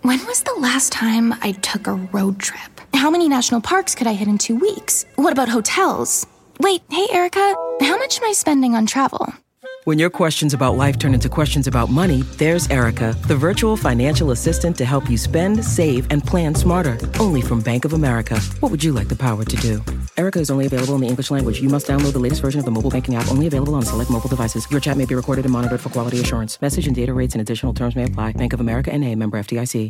When was the last time I took a road trip? How many national parks could I hit in 2 weeks? What about hotels? Wait, hey, Erica, how much am I spending on travel? When your questions about life turn into questions about money, there's Erica, the virtual financial assistant to help you spend, save, and plan smarter. Only from Bank of America. What would you like the power to do? Erica is only available in the English language. You must download the latest version of the mobile banking app, only available on select mobile devices. Your chat may be recorded and monitored for quality assurance. Message and data rates and additional terms may apply. Bank of America N.A., member FDIC.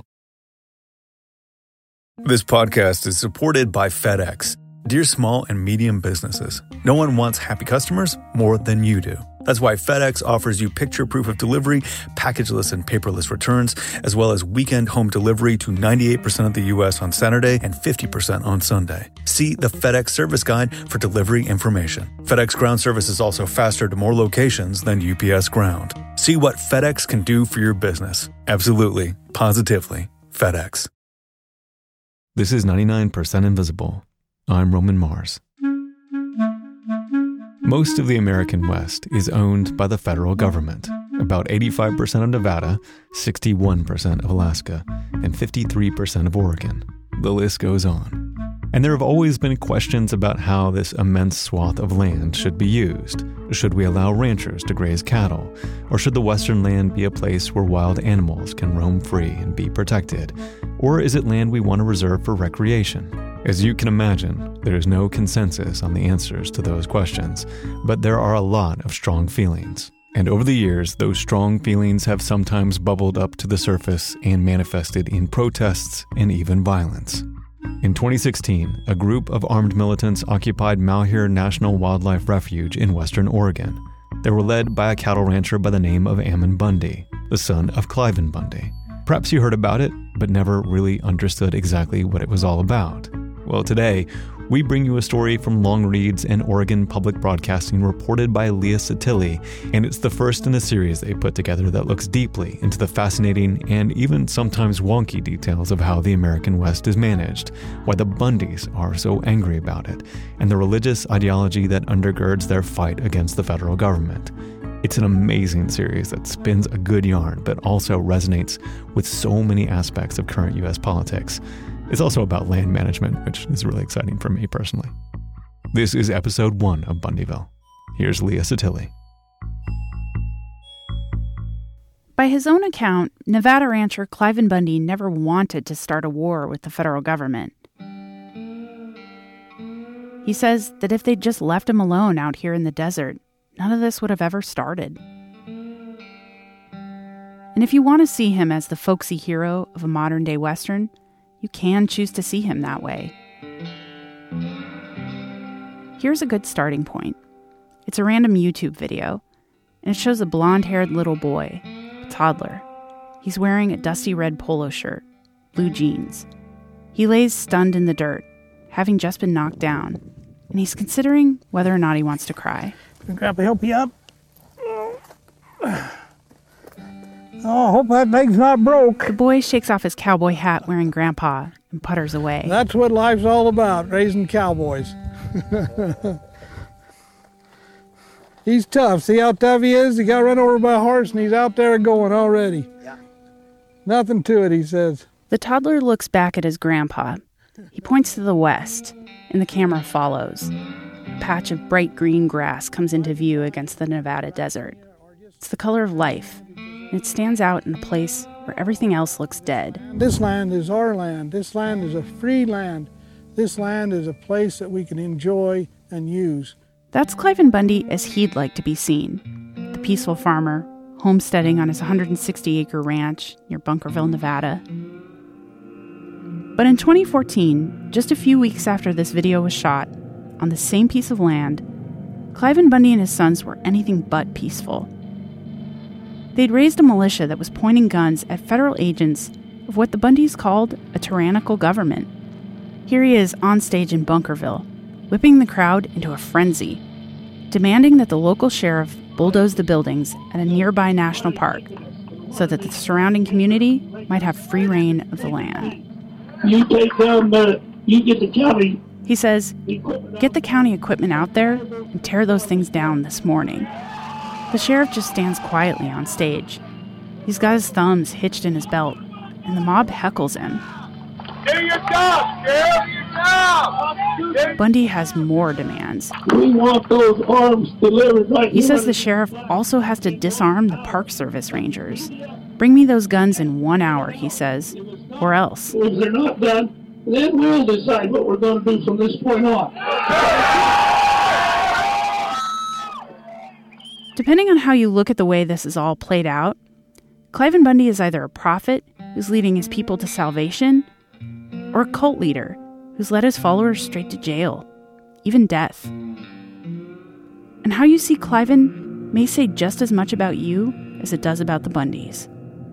This podcast is supported by FedEx. Dear small and medium businesses, no one wants happy customers more than you do. That's why FedEx offers you picture proof of delivery, packageless and paperless returns, as well as weekend home delivery to 98% of the U.S. on Saturday and 50% on Sunday. See the FedEx service guide for delivery information. FedEx Ground service is also faster to more locations than UPS Ground. See what FedEx can do for your business. Absolutely, positively, FedEx. This is 99% Invisible. I'm Roman Mars. Most of the American West is owned by the federal government. About 85% of Nevada, 61% of Alaska, and 53% of Oregon. The list goes on. And there have always been questions about how this immense swath of land should be used. Should we allow ranchers to graze cattle? Or should the western land be a place where wild animals can roam free and be protected? Or is it land we want to reserve for recreation? As you can imagine, there is no consensus on the answers to those questions, but there are a lot of strong feelings. And over the years, those strong feelings have sometimes bubbled up to the surface and manifested in protests and even violence. In 2016, a group of armed militants occupied Malheur National Wildlife Refuge in western Oregon. They were led by a cattle rancher by the name of Ammon Bundy, the son of Cliven Bundy. Perhaps you heard about it, but never really understood exactly what it was all about. Well, today, we bring you a story from Longreads and Oregon Public Broadcasting reported by Leah Satili, and it's the first in a series they put together that looks deeply into the fascinating and even sometimes wonky details of how the American West is managed, why the Bundys are so angry about it, and the religious ideology that undergirds their fight against the federal government. It's an amazing series that spins a good yarn, but also resonates with so many aspects of current U.S. politics. It's also about land management, which is really exciting for me personally. This is episode 1 of Bundyville. Here's Leah Satili. By his own account, Nevada rancher Cliven Bundy never wanted to start a war with the federal government. He says that if they'd just left him alone out here in the desert, none of this would have ever started. And if you want to see him as the folksy hero of a modern-day Western, you can choose to see him that way. Here's a good starting point. It's a random YouTube video, and it shows a blonde-haired little boy, a toddler. He's wearing a dusty red polo shirt, blue jeans. He lays stunned in the dirt, having just been knocked down, and he's considering whether or not he wants to cry. Can Grandpa help you up? Oh, I hope that leg's not broke. The boy shakes off his cowboy hat wearing Grandpa and putters away. That's what life's all about, raising cowboys. He's tough. See how tough he is? He got run over by a horse and he's out there going already. Yeah. Nothing to it, he says. The toddler looks back at his grandpa. He points to the west, and the camera follows. A patch of bright green grass comes into view against the Nevada desert. It's the color of life, and it stands out in a place where everything else looks dead. This land is our land. This land is a free land. This land is a place that we can enjoy and use. That's Cliven Bundy as he'd like to be seen. The peaceful farmer, homesteading on his 160-acre ranch near Bunkerville, Nevada. But in 2014, just a few weeks after this video was shot, on the same piece of land, Cliven Bundy and his sons were anything but peaceful. They'd raised a militia that was pointing guns at federal agents of what the Bundys called a tyrannical government. Here he is on stage in Bunkerville, whipping the crowd into a frenzy, demanding that the local sheriff bulldoze the buildings at a nearby national park so that the surrounding community might have free reign of the land. You take down you get the county. He says, get the county equipment out there and tear those things down this morning. The sheriff just stands quietly on stage. He's got his thumbs hitched in his belt, and the mob heckles him. Do your job, Sheriff! Do your job! Bundy has more demands. We want those arms delivered right He says the sheriff also has to disarm the Park Service rangers. Bring me those guns in 1 hour, he says, or else. If they're not done, then we'll decide what we're going to do from this point on. Depending on how you look at the way this is all played out, Cliven Bundy is either a prophet who's leading his people to salvation, or a cult leader who's led his followers straight to jail, even death. And how you see Cliven may say just as much about you as it does about the Bundys.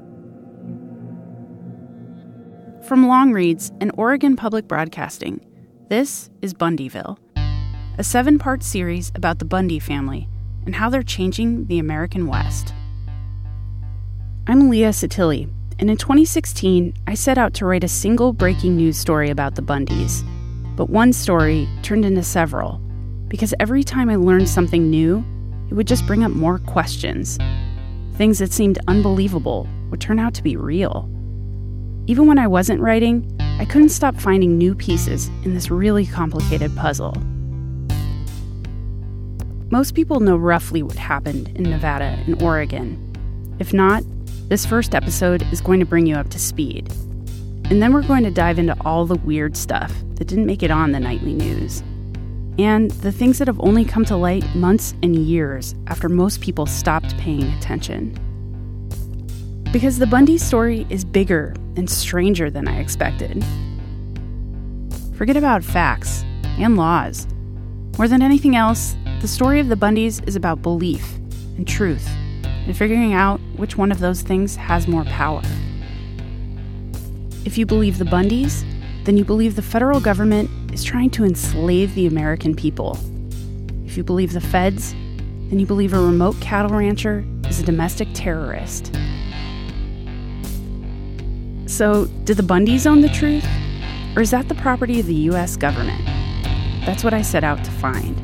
From Long Reads and Oregon Public Broadcasting, this is Bundyville, a 7-part series about the Bundy family and how they're changing the American West. I'm Leah Satilli, and in 2016, I set out to write a single breaking news story about the Bundys. But one story turned into several, because every time I learned something new, it would just bring up more questions. Things that seemed unbelievable would turn out to be real. Even when I wasn't writing, I couldn't stop finding new pieces in this really complicated puzzle. Most people know roughly what happened in Nevada and Oregon. If not, this first episode is going to bring you up to speed. And then we're going to dive into all the weird stuff that didn't make it on the nightly news. And the things that have only come to light months and years after most people stopped paying attention. Because the Bundy story is bigger and stranger than I expected. Forget about facts and laws. More than anything else, the story of the Bundys is about belief and truth, and figuring out which one of those things has more power. If you believe the Bundys, then you believe the federal government is trying to enslave the American people. If you believe the feds, then you believe a remote cattle rancher is a domestic terrorist. So, do the Bundys own the truth? Or is that the property of the U.S. government? That's what I set out to find.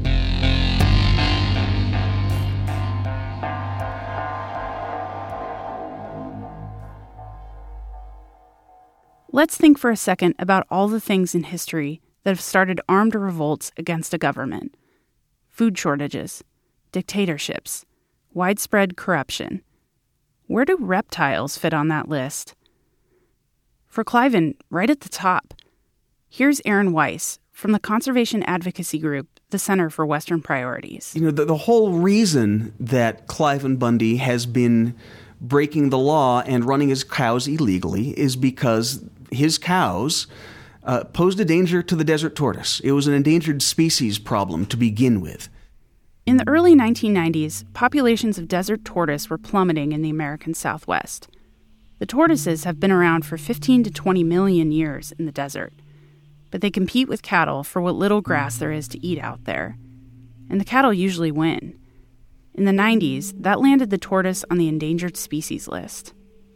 Let's think for a second about all the things in history that have started armed revolts against a government. Food shortages, dictatorships, widespread corruption. Where do reptiles fit on that list? For Cliven, right at the top. Here's Aaron Weiss from the conservation advocacy group, the Center for Western Priorities. You know, the whole reason that Cliven Bundy has been breaking the law and running his cows illegally is because his cows posed a danger to the desert tortoise. It was an endangered species problem to begin with. In the early 1990s, populations of desert tortoise were plummeting in the American Southwest. The tortoises have been around for 15 to 20 million years in the desert, but they compete with cattle for what little grass there is to eat out there. And the cattle usually win. In the 90s, that landed the tortoise on the endangered species list.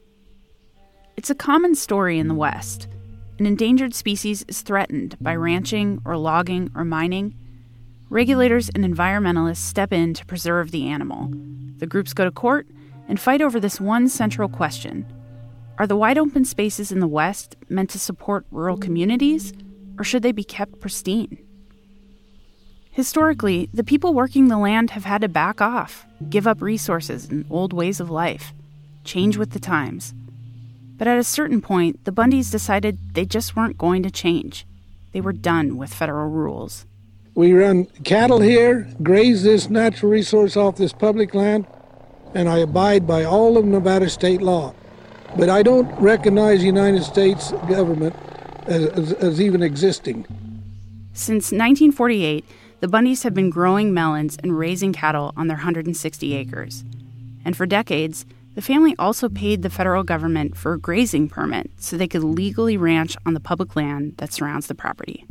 It's a common story in the West. An endangered species is threatened by ranching or logging or mining. Regulators and environmentalists step in to preserve the animal. The groups go to court and fight over this one central question. Are the wide open spaces in the West meant to support rural communities, or should they be kept pristine? Historically, the people working the land have had to back off, give up resources and old ways of life, change with the times. But at a certain point, the Bundys decided they just weren't going to change. They were done with federal rules. We run cattle here, graze this natural resource off this public land, and I abide by all of Nevada state law. But I don't recognize the United States government as even existing. Since 1948, the Bundys have been growing melons and raising cattle on their 160 acres. And for decades, the family also paid the federal government for a grazing permit so they could legally ranch on the public land that surrounds the property.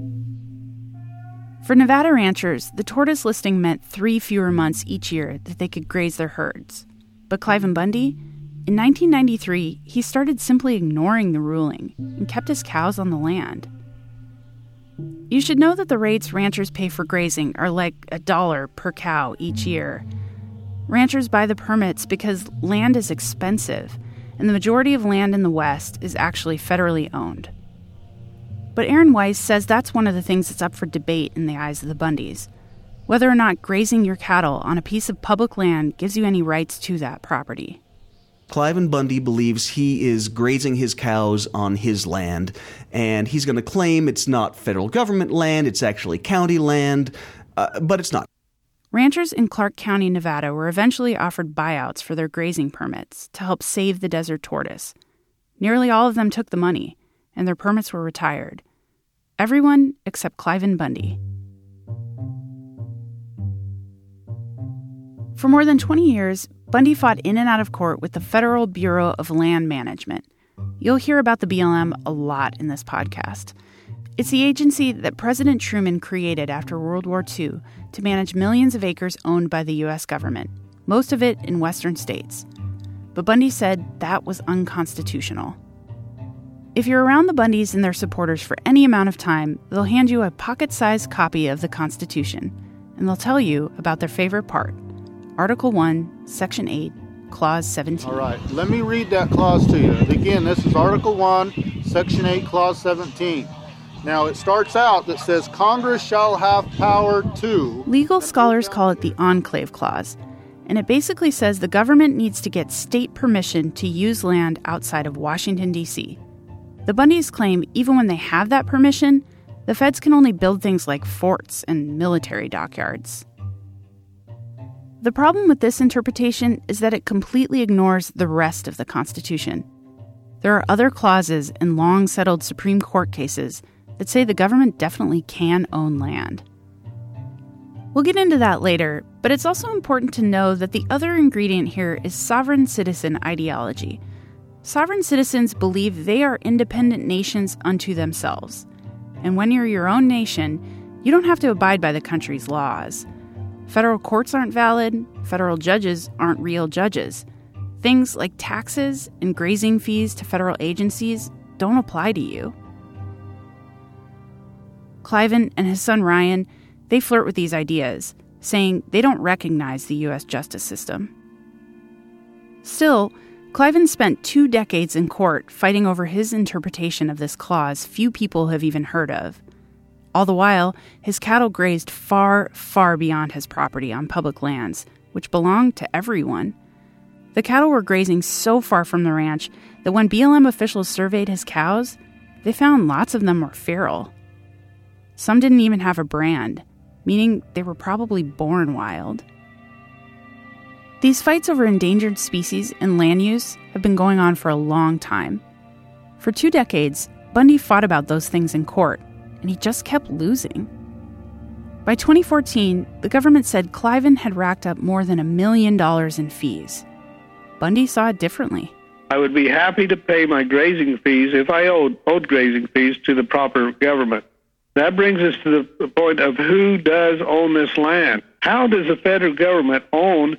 For Nevada ranchers, the tortoise listing meant 3 fewer months each year that they could graze their herds. But Cliven Bundy, in 1993, he started simply ignoring the ruling and kept his cows on the land. You should know that the rates ranchers pay for grazing are like $1 per cow each year. Ranchers buy the permits because land is expensive, and the majority of land in the West is actually federally owned. But Aaron Weiss says that's one of the things that's up for debate in the eyes of the Bundys, whether or not grazing your cattle on a piece of public land gives you any rights to that property. Cliven Bundy believes he is grazing his cows on his land, and he's going to claim it's not federal government land, it's actually county land, but it's not. Ranchers in Clark County, Nevada were eventually offered buyouts for their grazing permits to help save the desert tortoise. Nearly all of them took the money, and their permits were retired. Everyone except Cliven Bundy. For more than 20 years, Bundy fought in and out of court with the Federal Bureau of Land Management. You'll hear about the BLM a lot in this podcast. It's the agency that President Truman created after World War II to manage millions of acres owned by the U.S. government, most of it in western states. But Bundy said that was unconstitutional. If you're around the Bundys and their supporters for any amount of time, they'll hand you a pocket-sized copy of the Constitution, and they'll tell you about their favorite part. Article 1, Section 8, Clause 17. All right, let me read that clause to you. Again, this is Article 1, Section 8, Clause 17. Now, it starts out that says, Congress shall have power to... Legal scholars call it the Enclave Clause, and it basically says the government needs to get state permission to use land outside of Washington, D.C. The Bundys claim even when they have that permission, the feds can only build things like forts and military dockyards. The problem with this interpretation is that it completely ignores the rest of the Constitution. There are other clauses in long-settled Supreme Court cases that say the government definitely can own land. We'll get into that later, but it's also important to know that the other ingredient here is sovereign citizen ideology. Sovereign citizens believe they are independent nations unto themselves. And when you're your own nation, you don't have to abide by the country's laws. Federal courts aren't valid, federal judges aren't real judges. Things like taxes and grazing fees to federal agencies don't apply to you. Cliven and his son Ryan, they flirt with these ideas, saying they don't recognize the U.S. justice system. Still, Cliven spent 2 decades in court fighting over his interpretation of this clause few people have even heard of. All the while, his cattle grazed far, far beyond his property on public lands, which belonged to everyone. The cattle were grazing so far from the ranch that when BLM officials surveyed his cows, they found lots of them were feral. Some didn't even have a brand, meaning they were probably born wild. These fights over endangered species and land use have been going on for a long time. For 2 decades, Bundy fought about those things in court, and he just kept losing. By 2014, the government said Cliven had racked up more than $1 million in fees. Bundy saw it differently. I would be happy to pay my grazing fees if I owed grazing fees to the proper government. That brings us to the point of who does own this land. How does the federal government own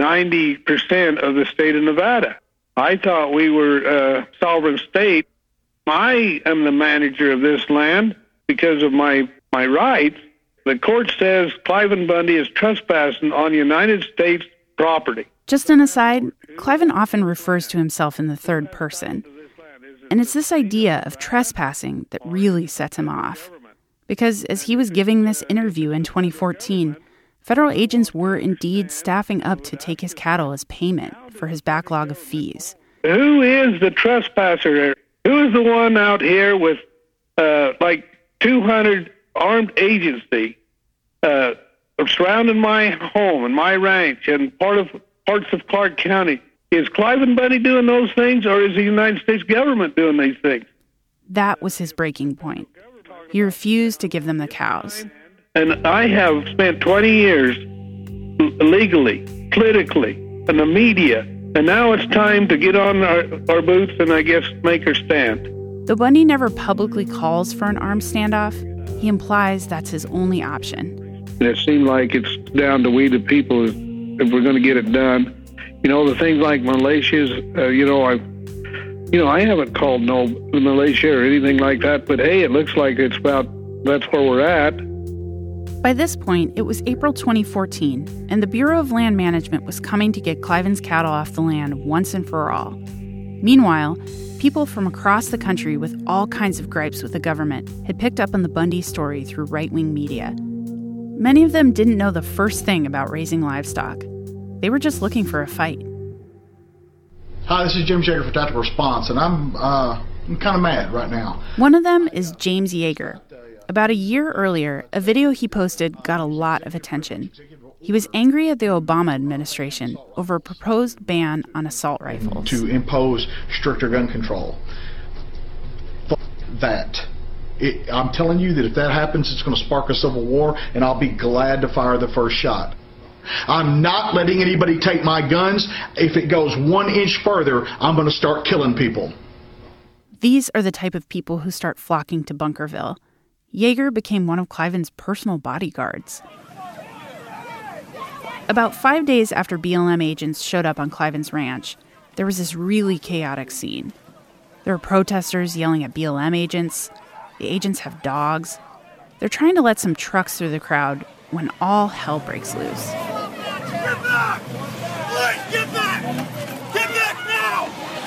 90% of the state of Nevada? I thought we were a sovereign state. I am the manager of this land because of my rights. The court says Cliven Bundy is trespassing on United States property. Just an aside, Cliven often refers to himself in the third person. And it's this idea of trespassing that really sets him off. Because as he was giving this interview in 2014, federal agents were indeed staffing up to take his cattle as payment for his backlog of fees. Who is the trespasser? Who is the one out here with like 200 armed agency surrounding my home and my ranch and parts of Clark County? Is Cliven Bundy doing those things, or is the United States government doing these things? That was his breaking point. He refused to give them the cows. And I have spent 20 years legally, politically, in the media, and now it's time to get on our boots and, I guess, make our stand. Though Bundy never publicly calls for an armed standoff, he implies that's his only option. And it seemed like it's down to we the people if we're going to get it done. You know, the things like militias, I haven't called no militia or anything like that, but hey, it looks like that's where we're at. By this point, it was April 2014, and the Bureau of Land Management was coming to get Cliven's cattle off the land once and for all. Meanwhile, people from across the country with all kinds of gripes with the government had picked up on the Bundy story through right-wing media. Many of them didn't know the first thing about raising livestock. They were just looking for a fight. Hi, this is Jim Yeager for Tactical Response, and I'm kind of mad right now. One of them is James Yeager. About a year earlier, a video he posted got a lot of attention. He was angry at the Obama administration over a proposed ban on assault rifles. To impose stricter gun control. That. I'm telling you that if that happens, it's going to spark a civil war, and I'll be glad to fire the first shot. I'm not letting anybody take my guns. If it goes 1 inch further, I'm going to start killing people. These are the type of people who start flocking to Bunkerville. Yeager became one of Cliven's personal bodyguards. About 5 days after BLM agents showed up on Cliven's ranch, there was this really chaotic scene. There were protesters yelling at BLM agents. The agents have dogs. They're trying to let some trucks through the crowd when all hell breaks loose. Get back! Please, get back! Get back now!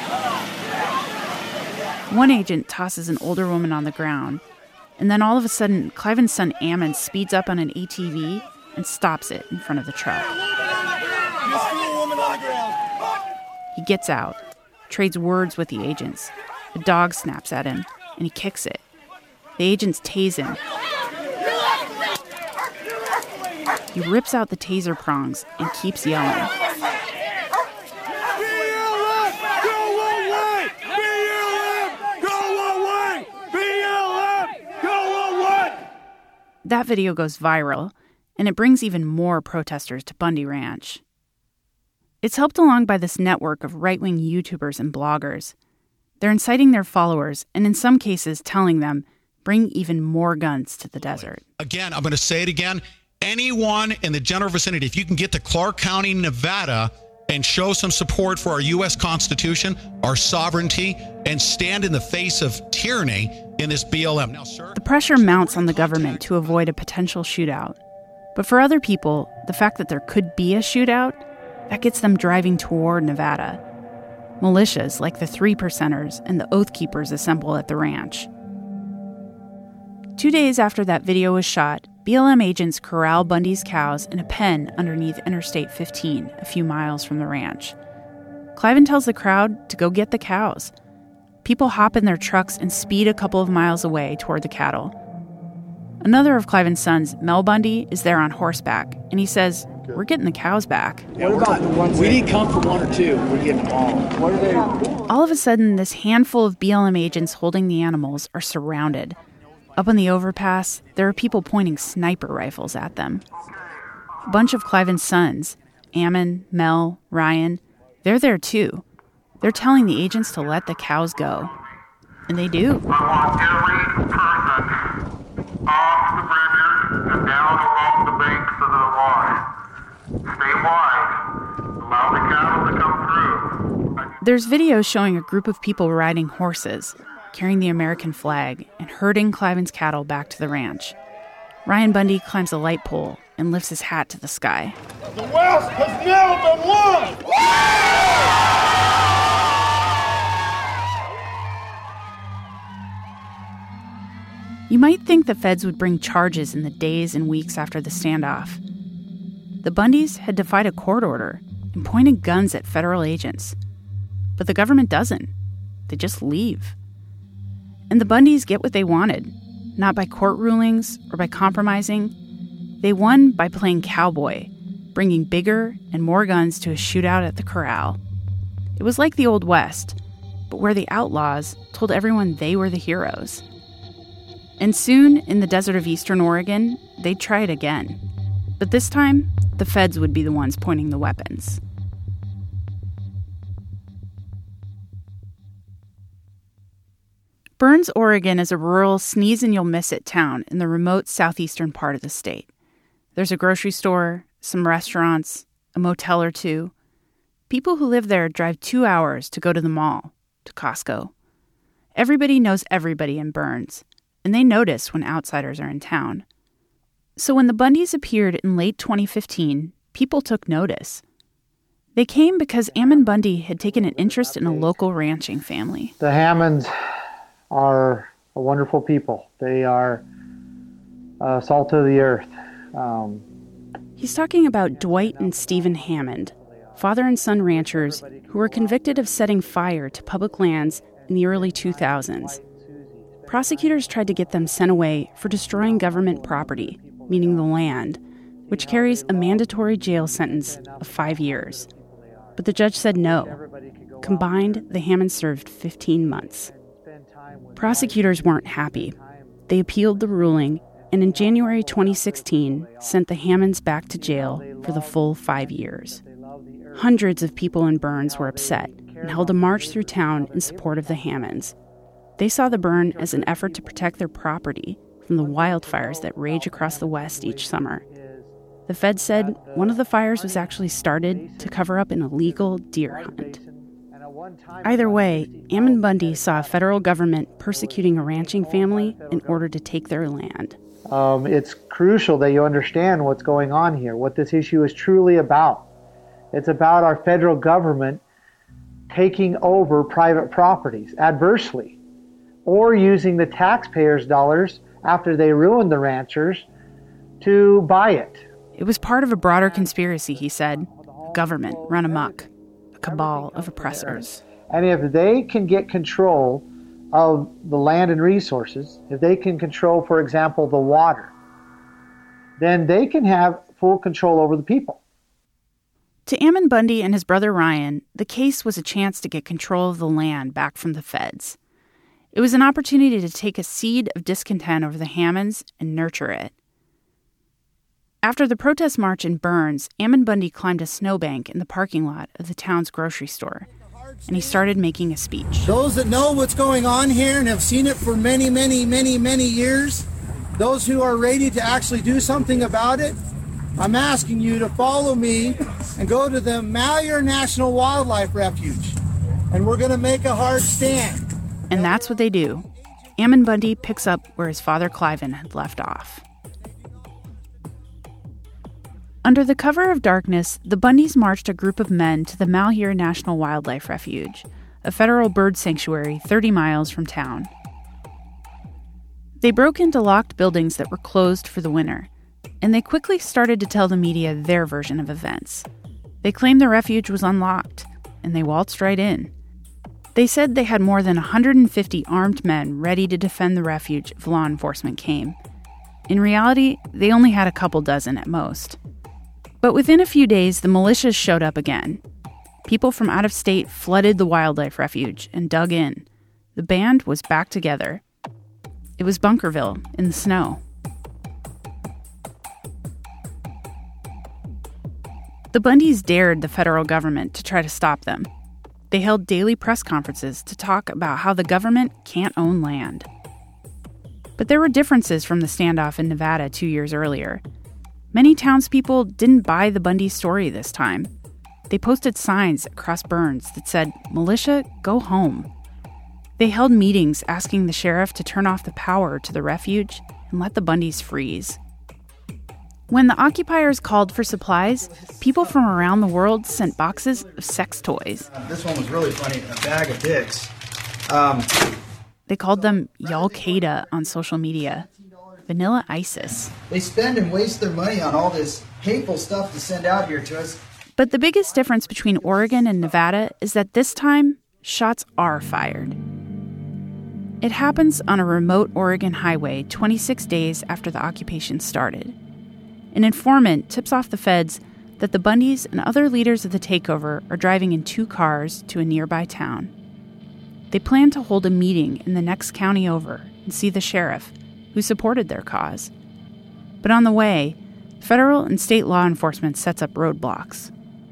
One agent tosses an older woman on the ground, and then all of a sudden, Cliven's son Ammon speeds up on an ATV and stops it in front of the truck. He gets out, trades words with the agents. The dog snaps at him, and he kicks it. The agents tase him. He rips out the taser prongs and keeps yelling. BLM! Go away! BLM! Go away! BLM! Go away! That video goes viral, and it brings even more protesters to Bundy Ranch. It's helped along by this network of right-wing YouTubers and bloggers. They're inciting their followers, and in some cases telling them, bring even more guns to the desert. Again, I'm going to say it again. Anyone in the general vicinity, if you can get to Clark County, Nevada, and show some support for our U.S. Constitution, our sovereignty, and stand in the face of tyranny in this BLM. Now, sir, the pressure mounts on the government to avoid a potential shootout. But for other people, the fact that there could be a shootout, that gets them driving toward Nevada. Militias like the 3%ers and the Oath Keepers assemble at the ranch. 2 days after that video was shot, BLM agents corral Bundy's cows in a pen underneath Interstate 15, a few miles from the ranch. Cliven tells the crowd to go get the cows. People hop in their trucks and speed a couple of miles away toward the cattle. Another of Cliven's sons, Mel Bundy, is there on horseback, and he says, "We're getting the cows back." What about the ones we didn't come for one or two? We're getting them all. What are they? All of a sudden, this handful of BLM agents holding the animals are surrounded. Up on the overpass, there are people pointing sniper rifles at them. A bunch of Cliven's sons, Ammon, Mel, Ryan, they're there too. They're telling the agents to let the cows go. And they do. I want every person off the bridges and down along the banks of the water. Stay wide. Allow the cattle to come through. There's videos showing a group of people riding horses, carrying the American flag, and herding Cliven's cattle back to the ranch. Ryan Bundy climbs a light pole and lifts his hat to the sky. The West has now been won! You might think the feds would bring charges in the days and weeks after the standoff. The Bundys had defied a court order and pointed guns at federal agents. But the government doesn't. They just leave. And the Bundys get what they wanted, not by court rulings or by compromising. They won by playing cowboy, bringing bigger and more guns to a shootout at the corral. It was like the Old West, but where the outlaws told everyone they were the heroes. And soon, in the desert of eastern Oregon, they'd try it again. But this time, the feds would be the ones pointing the weapons. Burns, Oregon is a rural sneeze-and-you'll-miss-it town in the remote southeastern part of the state. There's a grocery store, some restaurants, a motel or two. People who live there drive 2 hours to go to the mall, to Costco. Everybody knows everybody in Burns, and they notice when outsiders are in town. So when the Bundys appeared in late 2015, people took notice. They came because Ammon Bundy had taken an interest in a local ranching family. The Hammonds are a wonderful people. They are salt of the earth. He's talking about Dwight and Stephen Hammond, father and son ranchers who were convicted of setting fire to public lands in the early 2000s. Prosecutors tried to get them sent away for destroying government property, meaning the land, which carries a mandatory jail sentence of 5 years. But the judge said no. Combined, the Hammonds served 15 months. Prosecutors weren't happy. They appealed the ruling, and in January 2016, sent the Hammonds back to jail for the full 5 years. Hundreds of people in Burns were upset and held a march through town in support of the Hammonds. They saw the burn as an effort to protect their property from the wildfires that rage across the West each summer. The feds said one of the fires was actually started to cover up an illegal deer hunt. Either way, Ammon Bundy saw a federal government persecuting a ranching family in order to take their land. It's crucial that you understand what's going on here, what this issue is truly about. It's about our federal government taking over private properties adversely, or using the taxpayers' dollars after they ruin the ranchers to buy it. It was part of a broader conspiracy, he said. Government run amok, a cabal of oppressors. And if they can get control of the land and resources, if they can control, for example, the water, then they can have full control over the people. To Ammon Bundy and his brother Ryan, the case was a chance to get control of the land back from the feds. It was an opportunity to take a seed of discontent over the Hammonds and nurture it. After the protest march in Burns, Ammon Bundy climbed a snowbank in the parking lot of the town's grocery store, and he started making a speech. Those that know what's going on here and have seen it for many, many, many, many years, those who are ready to actually do something about it, I'm asking you to follow me and go to the Malheur National Wildlife Refuge, and we're going to make a hard stand. And that's what they do. Ammon Bundy picks up where his father Cliven had left off. Under the cover of darkness, the Bundys marched a group of men to the Malheur National Wildlife Refuge, a federal bird sanctuary 30 miles from town. They broke into locked buildings that were closed for the winter, and they quickly started to tell the media their version of events. They claimed the refuge was unlocked, and they waltzed right in. They said they had more than 150 armed men ready to defend the refuge if law enforcement came. In reality, they only had a couple dozen at most. But within a few days, the militias showed up again. People from out of state flooded the wildlife refuge and dug in. The band was back together. It was Bunkerville in the snow. The Bundys dared the federal government to try to stop them. They held daily press conferences to talk about how the government can't own land. But there were differences from the standoff in Nevada 2 years earlier. Many townspeople didn't buy the Bundy story this time. They posted signs across Burns that said, "Militia, go home." They held meetings asking the sheriff to turn off the power to the refuge and let the Bundys freeze. When the occupiers called for supplies, people from around the world sent boxes of sex toys. This one was really funny, a bag of dicks. They called them Y'all-Qaeda on social media. Vanilla ISIS. They spend and waste their money on all this hateful stuff to send out here to us. But the biggest difference between Oregon and Nevada is that this time, shots are fired. It happens on a remote Oregon highway 26 days after the occupation started. An informant tips off the feds that the Bundys and other leaders of the takeover are driving in 2 cars to a nearby town. They plan to hold a meeting in the next county over and see the sheriff, who supported their cause. But on the way, federal and state law enforcement sets up roadblocks.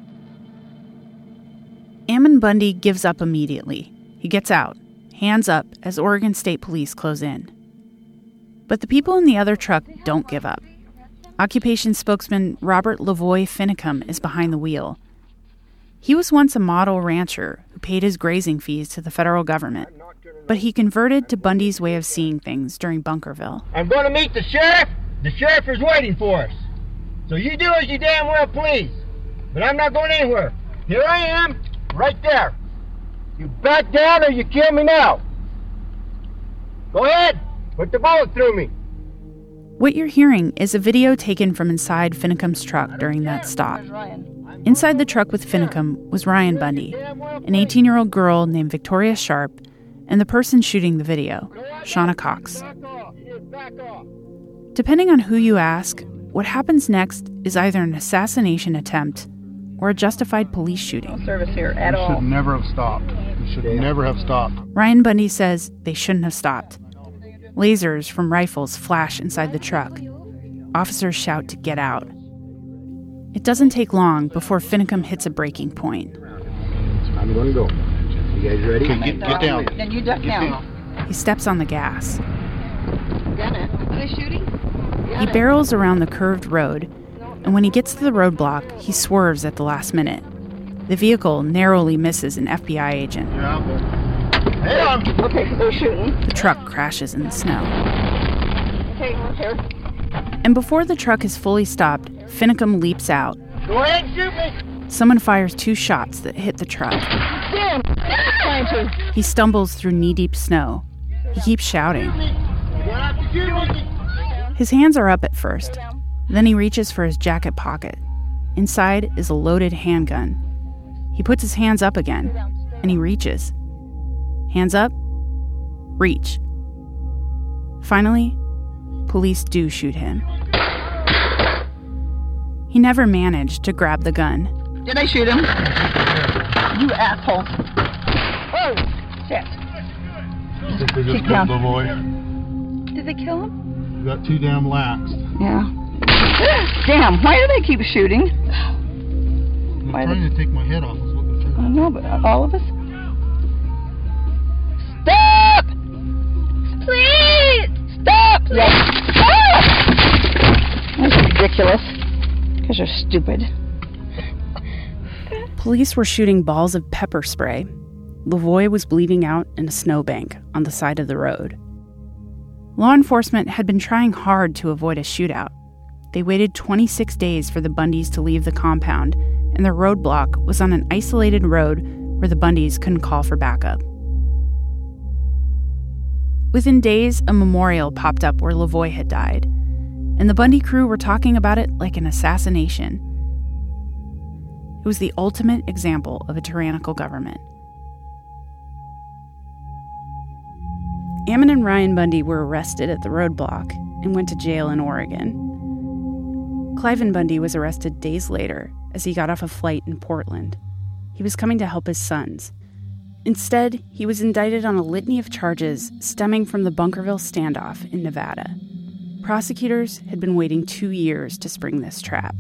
Ammon Bundy gives up immediately. He gets out, hands up, as Oregon State Police close in. But the people in the other truck don't give up. Occupation spokesman Robert Lavoy Finicum is behind the wheel. He was once a model rancher who paid his grazing fees to the federal government, but he converted to Bundy's way of seeing things during Bunkerville. I'm going to meet the sheriff. The sheriff is waiting for us. So you do as you damn well please. But I'm not going anywhere. Here I am, right there. You back down or you kill me now. Go ahead, put the bullet through me. What you're hearing is a video taken from inside Finicum's truck during that stop. Inside the truck with Finicum was Ryan Bundy, an 18-year-old girl named Victoria Sharp, and the person shooting the video, Shauna Cox. Depending on who you ask, what happens next is either an assassination attempt or a justified police shooting. No service here at all. You should never have stopped. You should never have stopped. Ryan Bundy says they shouldn't have stopped. Lasers from rifles flash inside the truck. Officers shout to get out. It doesn't take long before Finicum hits a breaking point. I'm going to go. You guys ready? Okay, get down. Then you duck down. He steps on the gas. Got it. Are they shooting? He barrels around the curved road, and when he gets to the roadblock, he swerves at the last minute. The vehicle narrowly misses an FBI agent. Hey, okay, so they're shooting. The truck crashes in the snow. Okay, we're here. And before the truck is fully stopped, Finicum leaps out. Go ahead and shoot me. Someone fires 2 shots that hit the truck. Damn, trying to. He stumbles through knee-deep snow. He keeps shouting. His hands are up at first. Then he reaches for his jacket pocket. Inside is a loaded handgun. He puts his hands up again, and he reaches. Hands up, reach. Finally, police do shoot him. He never managed to grab the gun. Did I shoot him? You asshole. Oh, shit. I think they just killed the boy. Did they kill him? You got too damn laxed. Yeah. Damn, why do they keep shooting? They're trying to take my head off. Is what they're trying to do. I know, but all of us? Stop! Please! Stop! Yes. Ah! That's ridiculous. Because you're stupid. Police were shooting balls of pepper spray. Lavoie was bleeding out in a snowbank on the side of the road. Law enforcement had been trying hard to avoid a shootout. They waited 26 days for the Bundys to leave the compound, and their roadblock was on an isolated road where the Bundys couldn't call for backup. Within days, a memorial popped up where Lavoie had died, and the Bundy crew were talking about it like an assassination. It was the ultimate example of a tyrannical government. Ammon and Ryan Bundy were arrested at the roadblock and went to jail in Oregon. Cliven Bundy was arrested days later as he got off a flight in Portland. He was coming to help his sons. Instead, he was indicted on a litany of charges stemming from the Bunkerville standoff in Nevada. Prosecutors had been waiting 2 years to spring this trap.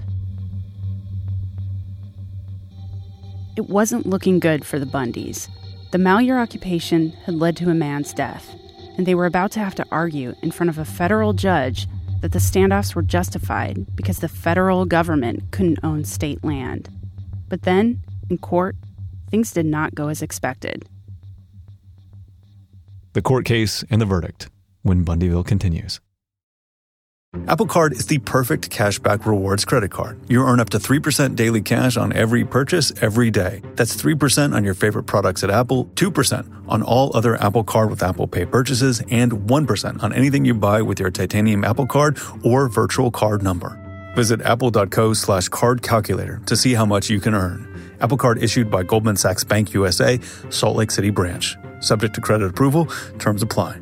It wasn't looking good for the Bundys. The Malheur occupation had led to a man's death, and they were about to have to argue in front of a federal judge that the standoffs were justified because the federal government couldn't own state land. But then, in court, things did not go as expected. The court case and the verdict when Bundyville continues. Apple Card is the perfect cashback rewards credit card. You earn up to 3% daily cash on every purchase every day. That's 3% on your favorite products at Apple, 2% on all other Apple Card with Apple Pay purchases, and 1% on anything you buy with your titanium Apple Card or virtual card number. Visit apple.co/card calculator to see how much you can earn. Apple Card issued by Goldman Sachs Bank USA, Salt Lake City branch. Subject to credit approval. Terms apply.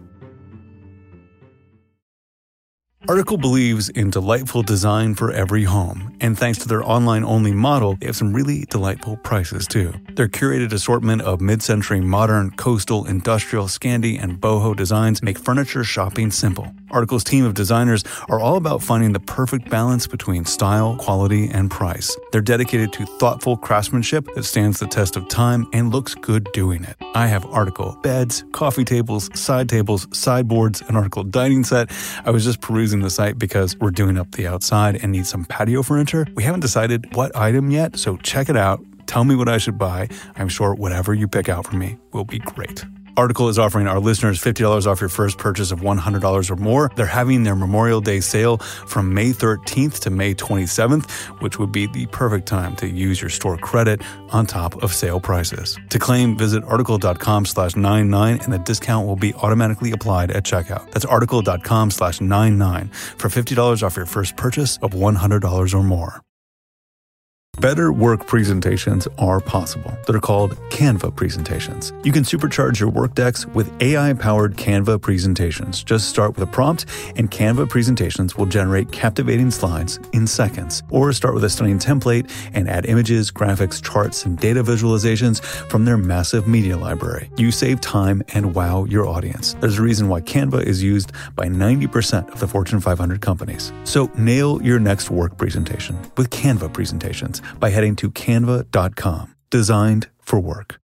Article believes in delightful design for every home, and thanks to their online-only model, they have some really delightful prices too. Their curated assortment of mid-century modern, coastal, industrial, Scandi, and boho designs make furniture shopping simple. Article's team of designers are all about finding the perfect balance between style, quality, and price. They're dedicated to thoughtful craftsmanship that stands the test of time and looks good doing it. I have Article beds, coffee tables, sideboards, an Article dining set. I was just perusing the site because we're doing up the outside and need some patio furniture. We haven't decided what item yet, so check it out. Tell me what I should buy. I'm sure whatever you pick out for me will be great. Article is offering our listeners $50 off your first purchase of $100 or more. They're having their Memorial Day sale from May 13th to May 27th, which would be the perfect time to use your store credit on top of sale prices. To claim, visit article.com/99 and the discount will be automatically applied at checkout. That's article.com/99 for $50 off your first purchase of $100 or more. Better work presentations are possible. They're called Canva presentations. You can supercharge your work decks with AI-powered Canva presentations. Just start with a prompt, and Canva presentations will generate captivating slides in seconds. Or start with a stunning template and add images, graphics, charts, and data visualizations from their massive media library. You save time and wow your audience. There's a reason why Canva is used by 90% of the Fortune 500 companies. So nail your next work presentation with Canva presentations by heading to canva.com. Designed for work.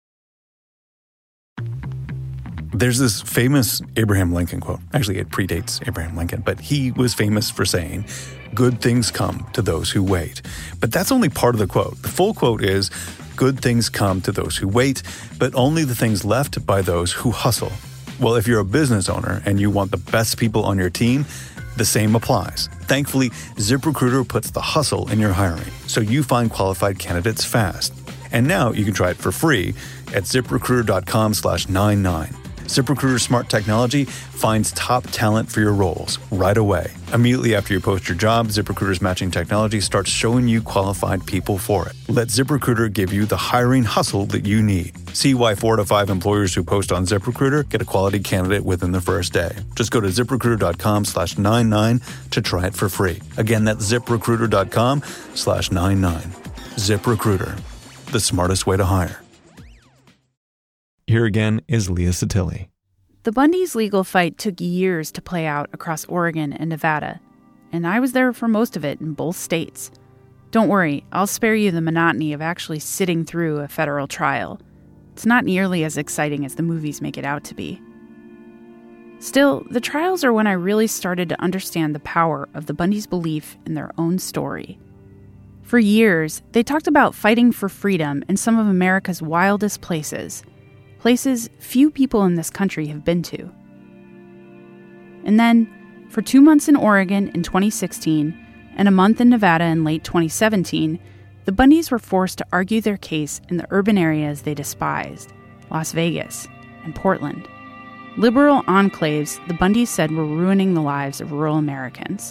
There's this famous Abraham Lincoln quote. Actually, it predates Abraham Lincoln, but he was famous for saying, "Good things come to those who wait." But that's only part of the quote. The full quote is, "Good things come to those who wait, but only the things left by those who hustle." Well, if you're a business owner and you want the best people on your team, the same applies. Thankfully, ZipRecruiter puts the hustle in your hiring, so you find qualified candidates fast. And now you can try it for free at ZipRecruiter.com/99. ZipRecruiter's smart technology finds top talent for your roles right away. Immediately after you post your job, ZipRecruiter's matching technology starts showing you qualified people for it. Let ZipRecruiter give you the hiring hustle that you need. See why 4 to 5 employers who post on ZipRecruiter get a quality candidate within the first day. Just go to ZipRecruiter.com/99 to try it for free. Again, that's ZipRecruiter.com/99. ZipRecruiter, the smartest way to hire. Here again is Leah Sottile. The Bundys' legal fight took years to play out across Oregon and Nevada, and I was there for most of it in both states. Don't worry, I'll spare you the monotony of actually sitting through a federal trial. It's not nearly as exciting as the movies make it out to be. Still, the trials are when I really started to understand the power of the Bundys' belief in their own story. For years, they talked about fighting for freedom in some of America's wildest places few people in this country have been to. And then, for 2 months in Oregon in 2016 and a month in Nevada in late 2017, the Bundys were forced to argue their case in the urban areas they despised, Las Vegas and Portland. Liberal enclaves the Bundys said were ruining the lives of rural Americans.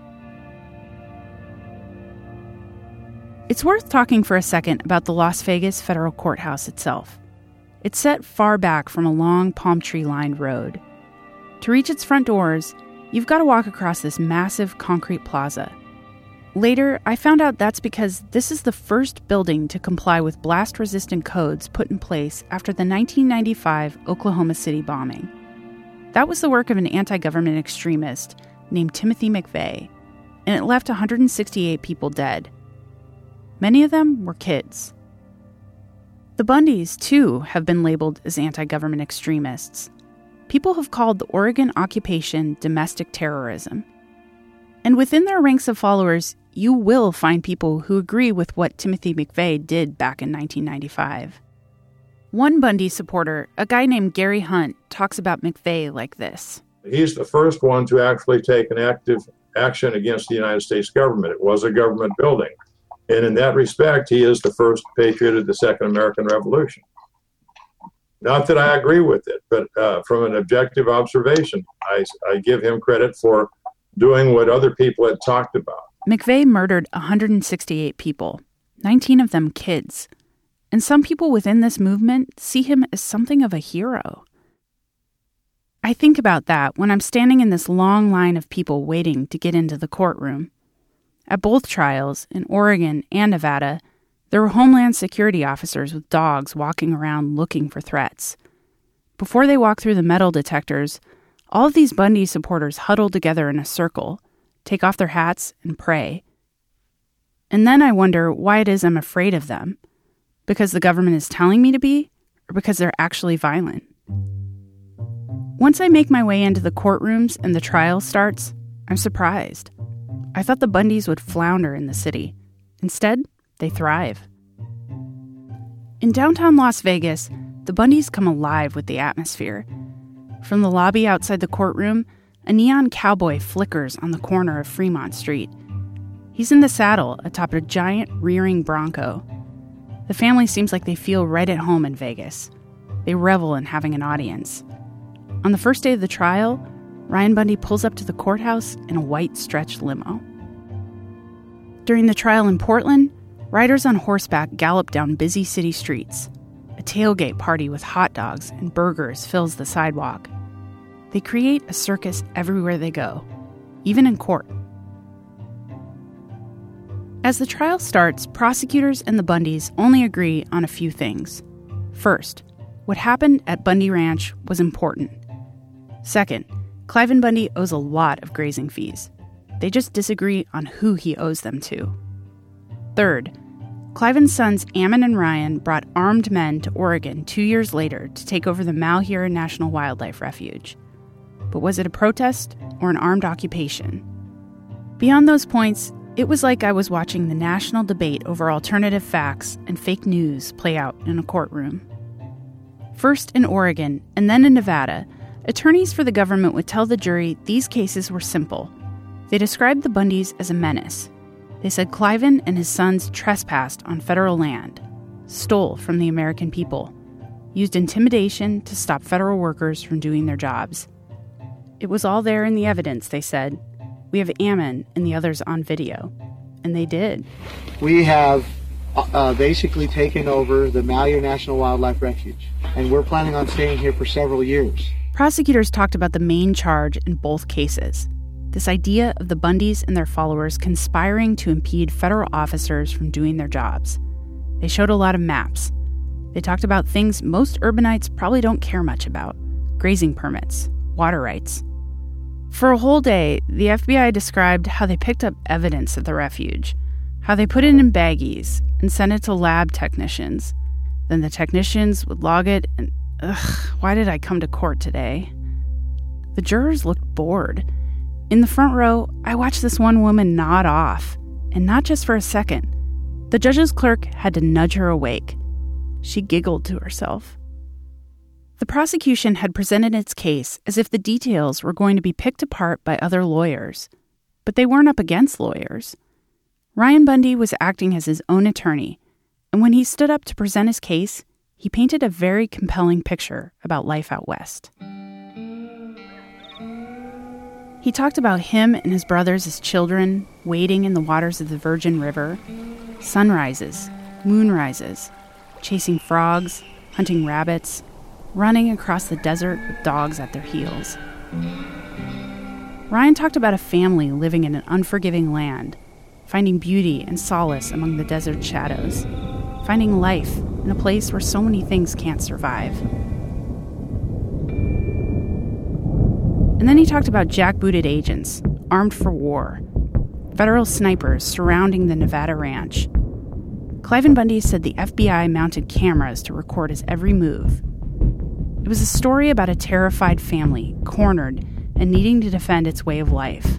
It's worth talking for a second about the Las Vegas federal courthouse itself. It's set far back from a long palm tree-lined road. To reach its front doors, you've got to walk across this massive concrete plaza. Later, I found out that's because this is the first building to comply with blast-resistant codes put in place after the 1995 Oklahoma City bombing. That was the work of an anti-government extremist named Timothy McVeigh, and it left 168 people dead. Many of them were kids. The Bundys, too, have been labeled as anti-government extremists. People have called the Oregon occupation domestic terrorism. And within their ranks of followers, you will find people who agree with what Timothy McVeigh did back in 1995. One Bundy supporter, a guy named Gary Hunt, talks about McVeigh like this. He's the first one to actually take an active action against the United States government. It was a government building. And in that respect, he is the first patriot of the Second American Revolution. Not that I agree with it, but from an objective observation, I give him credit for doing what other people had talked about. McVeigh murdered 168 people, 19 of them kids. And some people within this movement see him as something of a hero. I think about that when I'm standing in this long line of people waiting to get into the courtroom. At both trials, in Oregon and Nevada, there were Homeland Security officers with dogs walking around looking for threats. Before they walk through the metal detectors, all of these Bundy supporters huddle together in a circle, take off their hats, and pray. And then I wonder why it is I'm afraid of them. Because the government is telling me to be, or because they're actually violent? Once I make my way into the courtrooms and the trial starts, I'm surprised. I thought the Bundys would flounder in the city. Instead, they thrive. In downtown Las Vegas, the Bundys come alive with the atmosphere. From the lobby outside the courtroom, a neon cowboy flickers on the corner of Fremont Street. He's in the saddle atop a giant rearing bronco. The family seems like they feel right at home in Vegas. They revel in having an audience. On the first day of the trial, Ryan Bundy pulls up to the courthouse in a white stretch limo. During the trial in Portland, riders on horseback gallop down busy city streets. A tailgate party with hot dogs and burgers fills the sidewalk. They create a circus everywhere they go, even in court. As the trial starts, prosecutors and the Bundys only agree on a few things. First, what happened at Bundy Ranch was important. Second, Cliven Bundy owes a lot of grazing fees. They just disagree on who he owes them to. Third, Cliven's sons Ammon and Ryan brought armed men to Oregon 2 years later to take over the Malheur National Wildlife Refuge. But was it a protest or an armed occupation? Beyond those points, it was like I was watching the national debate over alternative facts and fake news play out in a courtroom. First in Oregon and then in Nevada, attorneys for the government would tell the jury these cases were simple. They described the Bundys as a menace. They said Cliven and his sons trespassed on federal land, stole from the American people, used intimidation to stop federal workers from doing their jobs. It was all there in the evidence, they said. We have Ammon and the others on video. And they did. We have basically taken over the Malheur National Wildlife Refuge, and we're planning on staying here for several years. Prosecutors talked about the main charge in both cases. This idea of the Bundys and their followers conspiring to impede federal officers from doing their jobs. They showed a lot of maps. They talked about things most urbanites probably don't care much about: grazing permits, water rights. For a whole day, the FBI described how they picked up evidence at the refuge, how they put it in baggies and sent it to lab technicians. Then the technicians would log it and, why did I come to court today? The jurors looked bored. In the front row, I watched this one woman nod off, and not just for a second. The judge's clerk had to nudge her awake. She giggled to herself. The prosecution had presented its case as if the details were going to be picked apart by other lawyers. But they weren't up against lawyers. Ryan Bundy was acting as his own attorney, and when he stood up to present his case, he painted a very compelling picture about life out west. He talked about him and his brothers as children, wading in the waters of the Virgin River, sunrises, moonrises, chasing frogs, hunting rabbits, running across the desert with dogs at their heels. Ryan talked about a family living in an unforgiving land, finding beauty and solace among the desert shadows, finding life in a place where so many things can't survive. And then he talked about jackbooted agents, armed for war, federal snipers surrounding the Nevada ranch. Cliven Bundy said the FBI mounted cameras to record his every move. It was a story about a terrified family, cornered and needing to defend its way of life.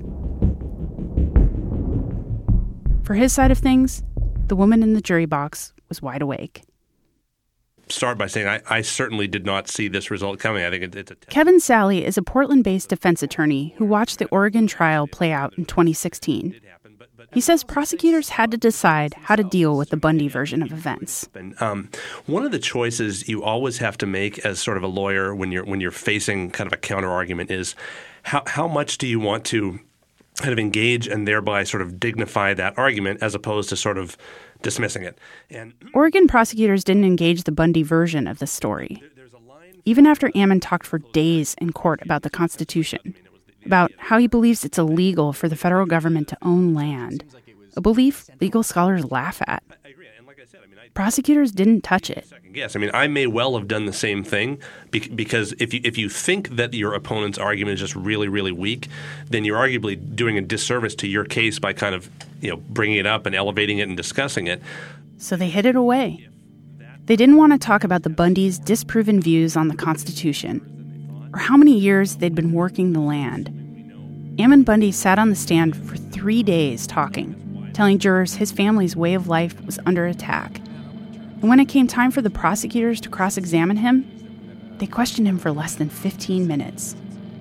For his side of things, the woman in the jury box was wide awake. Start by saying I certainly did not see this result coming. I think it's a Kevin Sally is a Portland-based defense attorney who watched the Oregon trial play out in 2016. He says prosecutors had to decide how to deal with the Bundy version of events. One of the choices you always have to make as sort of a lawyer when you're facing kind of a counter argument is how much do you want to kind of engage and thereby sort of dignify that argument as opposed to sort of dismissing it. And Oregon prosecutors didn't engage the Bundy version of the story. Even after Ammon talked for days in court about the Constitution, about how he believes it's illegal for the federal government to own land, a belief legal scholars laugh at. Prosecutors didn't touch it. Yes, I mean, I may well have done the same thing because if you think that your opponent's argument is just really, really weak, then you're arguably doing a disservice to your case by kind of, bringing it up and elevating it and discussing it. So they hid it away. They didn't want to talk about the Bundys' disproven views on the Constitution or how many years they'd been working the land. Ammon Bundy sat on the stand for 3 days talking, telling jurors his family's way of life was under attack. And when it came time for the prosecutors to cross-examine him, they questioned him for less than 15 minutes.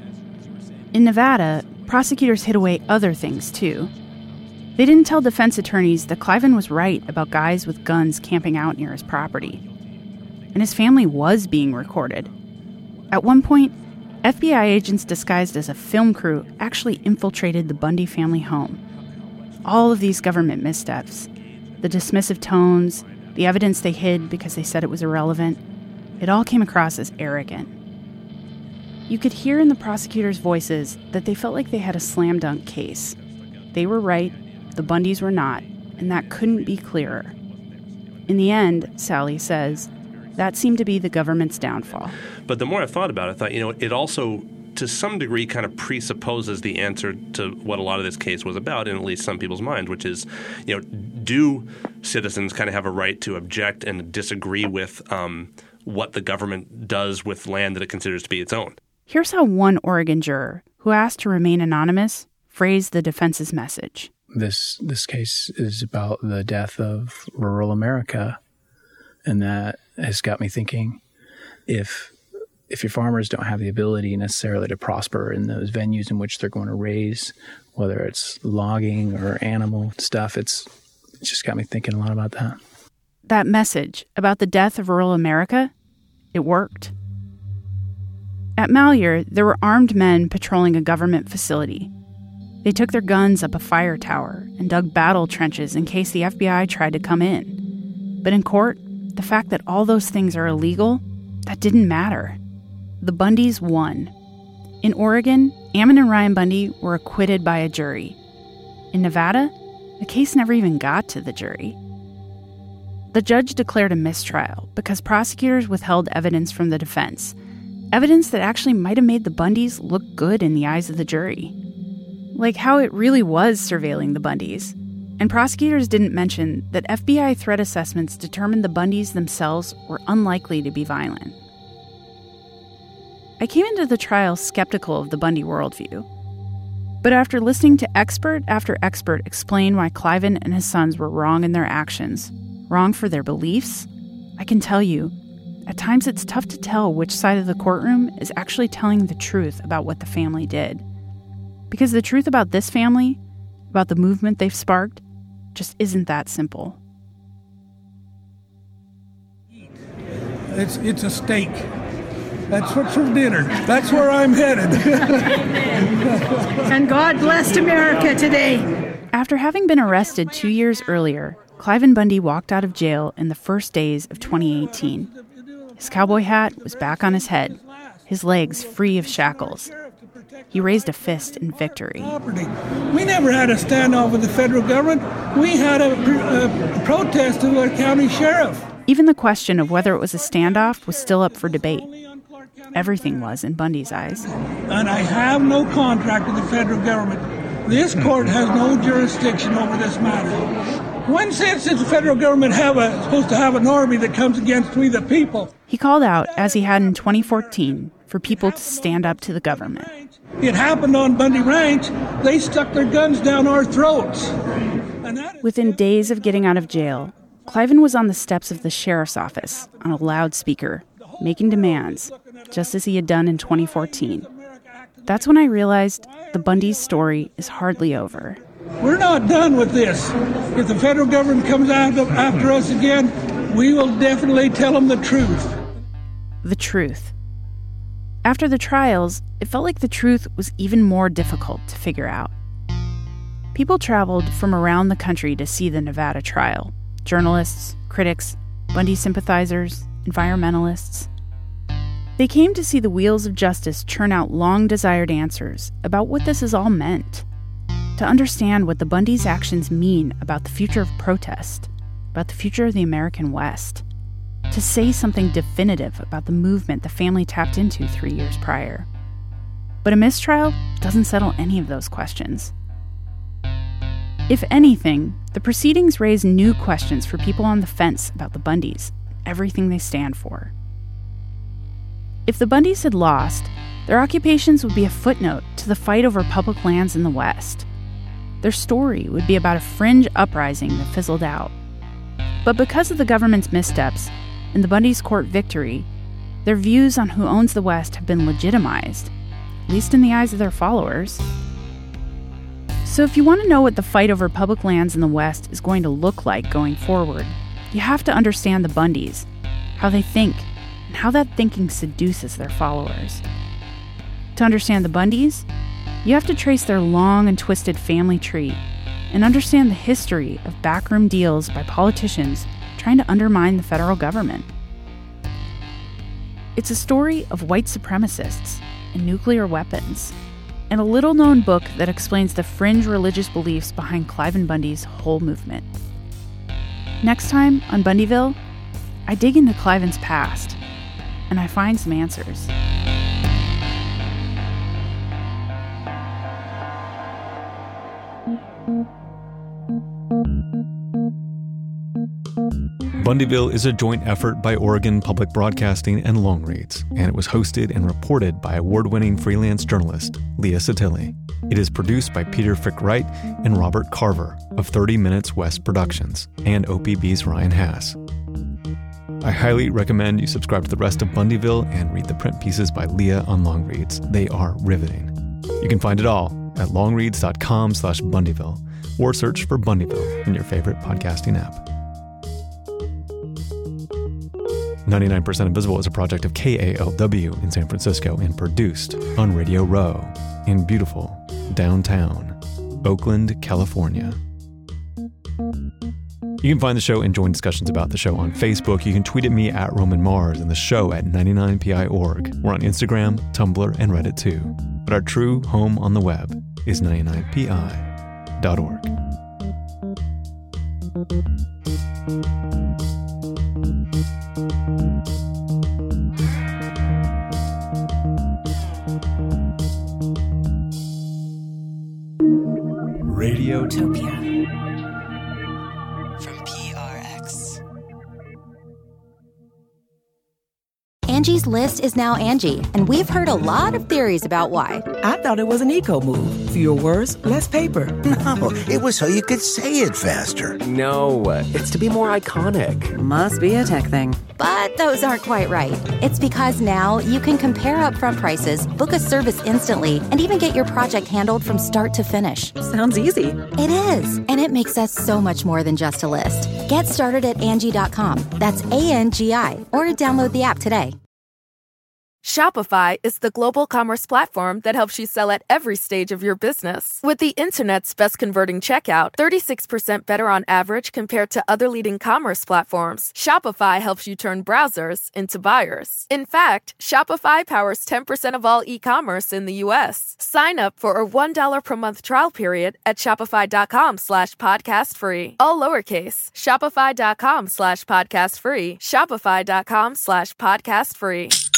In Nevada, prosecutors hid away other things, too. They didn't tell defense attorneys that Cliven was right about guys with guns camping out near his property. And his family was being recorded. At one point, FBI agents disguised as a film crew actually infiltrated the Bundy family home. All of these government missteps, the dismissive tones, the evidence they hid because they said it was irrelevant, it all came across as arrogant. You could hear in the prosecutors' voices that they felt like they had a slam dunk case. They were right, the Bundys were not, and that couldn't be clearer. In the end, Sally says, that seemed to be the government's downfall. But the more I thought about it, I thought, it also, to some degree, kind of presupposes the answer to what a lot of this case was about, in at least some people's mind, which is, do citizens kind of have a right to object and disagree with what the government does with land that it considers to be its own? Here's how one Oregon juror, who asked to remain anonymous, phrased the defense's message. This case is about the death of rural America, and that has got me thinking, if your farmers don't have the ability necessarily to prosper in those venues in which they're going to raise, whether it's logging or animal stuff, it's just got me thinking a lot about that. That message about the death of rural America, it worked. At Malheur, there were armed men patrolling a government facility. They took their guns up a fire tower and dug battle trenches in case the FBI tried to come in. But in court, the fact that all those things are illegal, that didn't matter. The Bundys won. In Oregon, Ammon and Ryan Bundy were acquitted by a jury. In Nevada, the case never even got to the jury. The judge declared a mistrial because prosecutors withheld evidence from the defense, evidence that actually might have made the Bundys look good in the eyes of the jury. Like how it really was surveilling the Bundys. And prosecutors didn't mention that FBI threat assessments determined the Bundys themselves were unlikely to be violent. I came into the trial skeptical of the Bundy worldview. But after listening to expert after expert explain why Cliven and his sons were wrong in their actions, wrong for their beliefs, I can tell you, at times it's tough to tell which side of the courtroom is actually telling the truth about what the family did. Because the truth about this family, about the movement they've sparked, just isn't that simple. It's a steak. That's what's for dinner. That's where I'm headed. And God blessed America today. After having been arrested 2 years earlier, Cliven Bundy walked out of jail in the first days of 2018. His cowboy hat was back on his head, his legs free of shackles. He raised a fist in victory. We never had a standoff with the federal government. We had a protest of our county sheriff. Even the question of whether it was a standoff was still up for debate. Everything was in Bundy's eyes. And I have no contract with the federal government. This court has no jurisdiction over this matter. When since does the federal government supposed to have an army that comes against we the people? He called out, as he had in 2014, for people to stand up to the government. It happened on Bundy Ranch. They stuck their guns down our throats. Within days of getting out of jail, Cliven was on the steps of the sheriff's office on a loudspeaker, making demands, just as he had done in 2014. That's when I realized the Bundy's story is hardly over. We're not done with this. If the federal government comes after us again, we will definitely tell them the truth. The truth. After the trials, it felt like the truth was even more difficult to figure out. People traveled from around the country to see the Nevada trial. Journalists, critics, Bundy sympathizers, environmentalists. They came to see the wheels of justice churn out long-desired answers about what this has all meant. To understand what the Bundys' actions mean about the future of protest, about the future of the American West. To say something definitive about the movement the family tapped into 3 years prior. But a mistrial doesn't settle any of those questions. If anything, the proceedings raise new questions for people on the fence about the Bundys, everything they stand for. If the Bundys had lost, their occupations would be a footnote to the fight over public lands in the West. Their story would be about a fringe uprising that fizzled out. But because of the government's missteps and the Bundy's court victory, their views on who owns the West have been legitimized, at least in the eyes of their followers. So if you want to know what the fight over public lands in the West is going to look like going forward, you have to understand the Bundys, how they think, and how that thinking seduces their followers. To understand the Bundys, you have to trace their long and twisted family tree and understand the history of backroom deals by politicians trying to undermine the federal government. It's a story of white supremacists and nuclear weapons, and a little-known book that explains the fringe religious beliefs behind Cliven Bundy's whole movement. Next time on Bundyville, I dig into Cliven's past, and I find some answers. Bundyville is a joint effort by Oregon Public Broadcasting and Longreads, and it was hosted and reported by award-winning freelance journalist Leah Satili. It is produced by Peter Frick-Wright and Robert Carver of 30 Minutes West Productions and OPB's Ryan Hass. I highly recommend you subscribe to the rest of Bundyville and read the print pieces by Leah on Longreads. They are riveting. You can find it all at longreads.com/Bundyville or search for Bundyville in your favorite podcasting app. 99% Invisible is a project of KALW in San Francisco and produced on Radio Row in beautiful downtown Oakland, California. You can find the show and join discussions about the show on Facebook. You can tweet at me at Roman Mars and the show at 99pi.org. We're on Instagram, Tumblr, and Reddit too. But our true home on the web is 99pi.org. Radiotopia. Angie's List is now Angie, and we've heard a lot of theories about why. I thought it was an eco move. Fewer words, less paper. No, it was so you could say it faster. No, it's to be more iconic. Must be a tech thing. But those aren't quite right. It's because now you can compare upfront prices, book a service instantly, and even get your project handled from start to finish. Sounds easy. It is, and it makes us so much more than just a list. Get started at Angie.com. That's ANGI, or download the app today. Shopify is the global commerce platform that helps you sell at every stage of your business. With the internet's best converting checkout, 36% better on average compared to other leading commerce platforms, Shopify helps you turn browsers into buyers. In fact, Shopify powers 10% of all e-commerce in the U.S. Sign up for a $1 per month trial period at shopify.com/podcastfree. All lowercase, shopify.com/podcastfree, shopify.com/podcastfree.